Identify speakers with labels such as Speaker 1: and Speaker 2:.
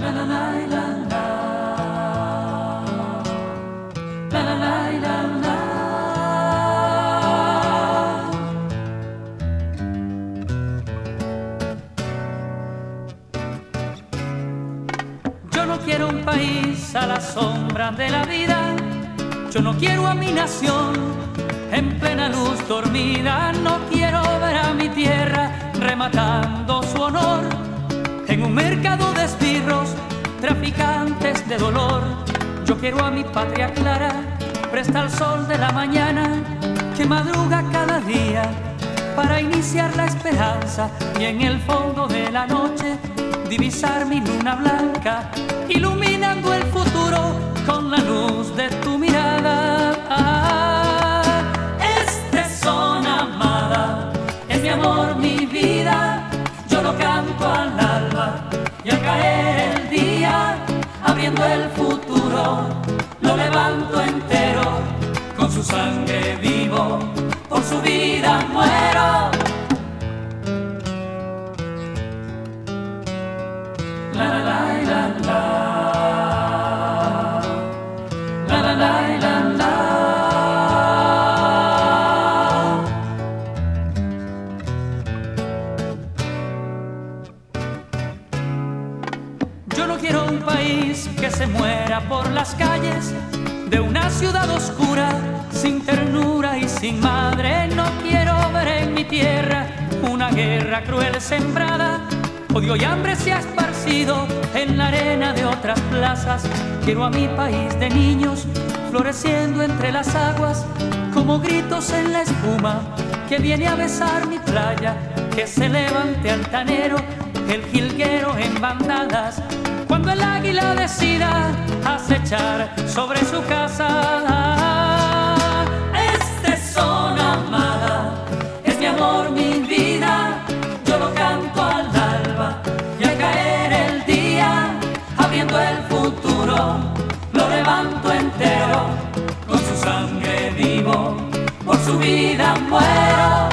Speaker 1: La la la la la. La la la la la. Yo no quiero un país a la sombra de la vida. Yo no quiero a mi nación en plena luz dormida. No quiero ver a mi tierra rematando su honor en un mercado de esbirros, traficantes de dolor. Yo quiero a mi patria clara, presta al sol de la mañana, que madruga cada día para iniciar la esperanza, y en el fondo de la noche divisar mi luna blanca, iluminando el futuro con la luz de tu mirada. Este son, amada, es mi amor, mi vida. Yo lo canto al alba y al caer el día, abriendo el futuro, lo levanto entero. Con su sangre vivo, por su vida muero. La la la la la. La la la la la. Yo no quiero un país que se muera por las calles de una ciudad oscura, sin ternura y sin madre. No quiero ver en mi tierra una guerra cruel sembrada. Odio y hambre se ha esparcido en la arena de otras plazas. Quiero a mi país de niños floreciendo entre las aguas, como gritos en la espuma que viene a besar mi playa. Que se levante altanero el jilguero en bandadas, cuando el águila decida acechar sobre su casa. Este son, amada, es mi amor, mi vida. Yo lo canto al alba y al caer el día, abriendo el futuro, lo levanto entero. Con su sangre vivo, por su vida muero.